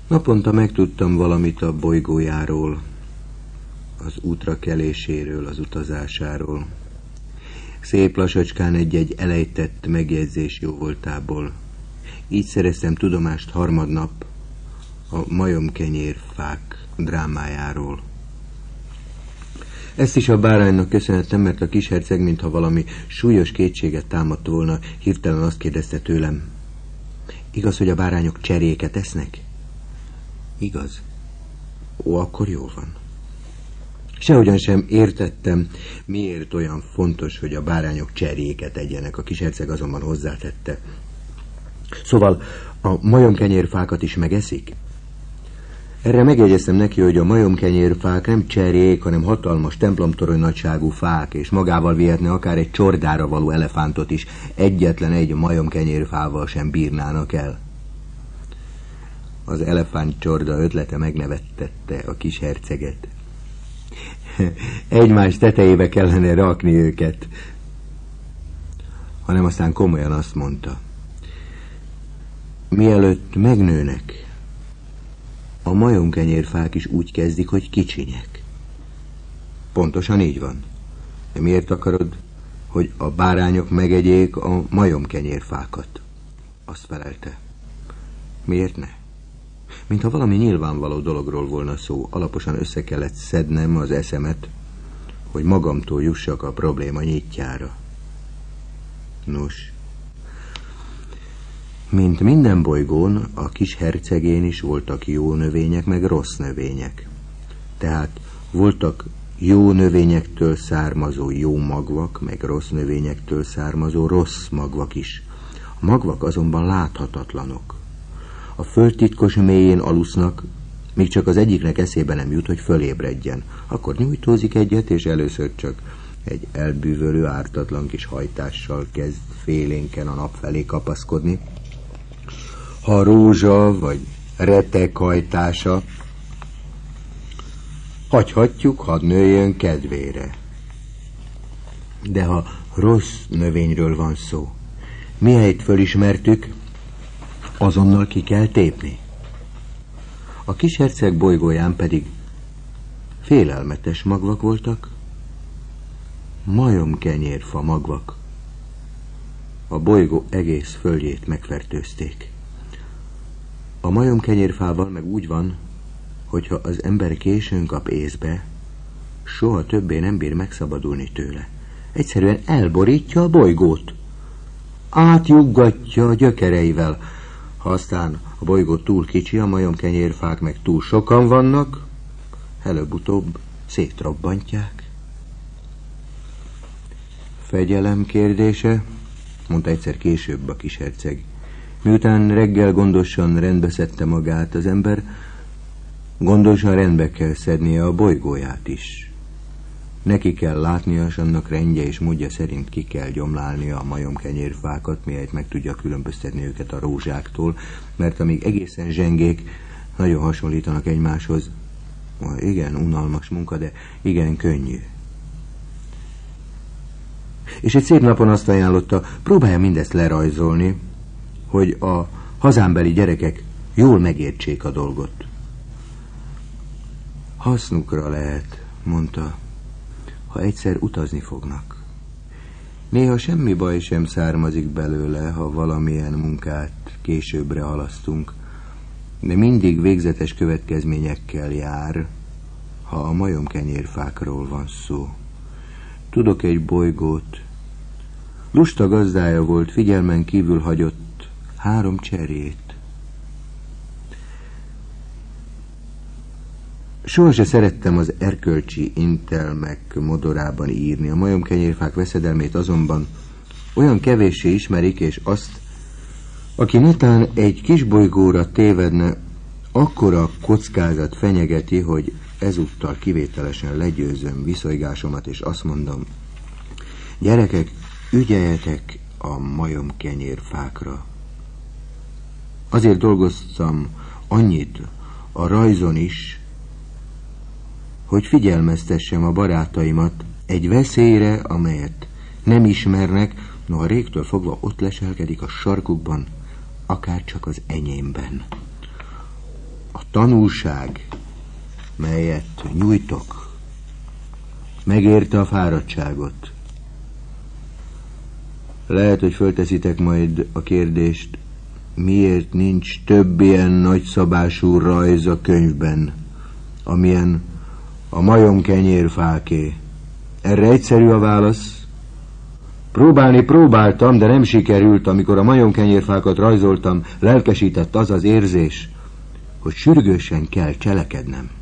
Naponta megtudtam valamit a bolygójáról, az útra keléséről, az utazásáról. Szép lassacskán egy-egy elejtett megjegyzés jóvoltából. Így szereztem tudomást harmadnap a majomkenyérfák drámájáról. Ezt is a báránynak köszönhettem, mert a kisherceg, mintha valami súlyos kétséget támadt volna, hirtelen azt kérdezte tőlem: igaz, hogy a bárányok cseréket esznek? Igaz? Ó, akkor jól van. Sehogyan sem értettem, miért olyan fontos, hogy a bárányok cseréket egyenek. A kisherceg azonban hozzátette: szóval a majomkenyérfákat is megeszik? Erre megjegyeztem neki, hogy a majomkenyérfák nem cserék, hanem hatalmas templomtorony nagyságú fák, és magával vihetne akár egy csordára való elefántot is, egyetlen egy majomkenyérfával sem bírnának el. Az elefántcsorda ötlete megnevettette a kis herceget. Egymás tetejébe kellene rakni őket. Hanem aztán komolyan azt mondta: mielőtt megnőnek, a majomkenyérfák is úgy kezdik, hogy kicsinyek. Pontosan így van. De miért akarod, hogy a bárányok megegyék a majomkenyérfákat? Azt felelte: miért ne? Mintha valami nyilvánvaló dologról volna szó, alaposan össze kellett szednem az eszemet, hogy magamtól jussak a probléma nyitjára. Nos, mint minden bolygón, a kis hercegén is voltak jó növények, meg rossz növények. Tehát voltak jó növényektől származó jó magvak, meg rossz növényektől származó rossz magvak is. A magvak azonban láthatatlanok. A föld titkos mélyén alusznak, míg csak az egyiknek eszébe nem jut, hogy fölébredjen. Akkor nyújtózik egyet, és először csak egy elbűvölő, ártatlan kis hajtással kezd félénken a nap felé kapaszkodni. Ha rózsa vagy retek hajtása, hagyhatjuk, hadd nőjön kedvére. De ha rossz növényről van szó, mihelyt fölismertük, azonnal ki kell tépni. A kis herceg bolygóján pedig félelmetes magvak voltak, majomkenyérfa magvak. A bolygó egész földjét megfertőzték. A majomkenyérfával meg úgy van, hogyha az ember későn kap észbe, soha többé nem bír megszabadulni tőle. Egyszerűen elborítja a bolygót. Átjuggatja a gyökereivel. Ha aztán a bolygó túl kicsi, a majomkenyérfák meg túl sokan vannak, előbb-utóbb szétrobbantják. Fegyelem kérdése, mondta egyszer később a kis herceg. Miután reggel gondosan rendbe szedte magát az ember, gondosan rendbe kell szednie a bolygóját is. Neki kell látnia, s annak rendje és módja szerint ki kell gyomlálnia a majomkenyérfákat, mihelyt meg tudja különböztetni őket a rózsáktól, mert amíg egészen zsengék, nagyon hasonlítanak egymáshoz. Igen, unalmas munka, de igen könnyű. És egy szép napon azt ajánlotta, próbálja mindezt lerajzolni, hogy a hazámbeli gyerekek jól megértsék a dolgot. Hasznukra lehet, mondta, ha egyszer utazni fognak. Néha semmi baj sem származik belőle, ha valamilyen munkát későbbre halasztunk, de mindig végzetes következményekkel jár, ha a majomkenyérfákról van szó. Tudok egy bolygót. Lusta gazdája volt, figyelmen kívül hagyott 3 cserét. Sohasem szerettem az erkölcsi intelmek modorában írni. A majomkenyérfák veszedelmét azonban olyan kevéssé ismerik, és azt, aki netán egy kis bolygóra tévedne, akkora kockázat fenyegeti, hogy ezúttal kivételesen legyőzöm viszonygásomat, és azt mondom: gyerekek, ügyeljetek a majomkenyérfákra. Azért dolgoztam annyit a rajzon is, hogy figyelmeztessem a barátaimat egy veszélyre, amelyet nem ismernek, noha régtől fogva ott leselkedik a sarkukban, akár csak az enyémben. A tanulság, melyet nyújtok, megérte a fáradtságot. Lehet, hogy fölteszitek majd a kérdést, miért nincs több ilyen nagyszabású rajz a könyvben, amilyen a majomkenyérfáké. Erre egyszerű a válasz. Próbáltam, de nem sikerült. Amikor a majomkenyérfákat rajzoltam, lelkesített az az érzés, hogy sürgősen kell cselekednem.